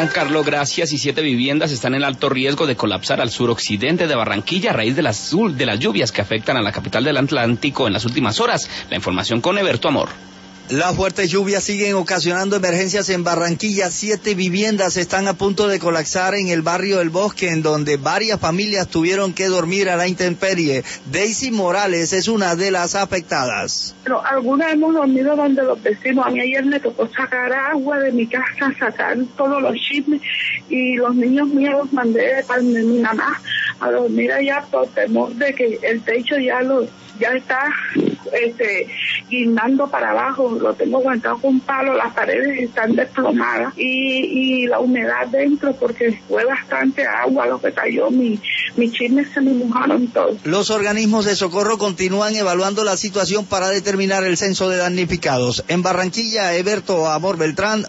Juan Carlos, gracias. Y 7 viviendas están en alto riesgo de colapsar al suroccidente de Barranquilla a raíz de las lluvias que afectan a la capital del Atlántico en las últimas horas. La información con Eberto Amor. Las fuertes lluvias siguen ocasionando emergencias en Barranquilla. 7 viviendas están a punto de colapsar en el barrio El Bosque, en donde varias familias tuvieron que dormir a la intemperie. Daisy Morales es una de las afectadas. Pero algunas hemos dormido donde los vecinos. A mí ayer me tocó sacar agua de mi casa, sacar todos los chismes, y los niños míos los mandé para mi mamá a dormir allá por temor de que el techo ya está guindando para abajo. Lo tengo aguantado con un palo, las paredes están desplomadas y la humedad dentro, porque fue bastante agua lo que cayó, mis chismes se me mojaron todos. Los organismos de socorro continúan evaluando la situación para determinar el censo de damnificados. En Barranquilla, Eberto Amor Beltrán,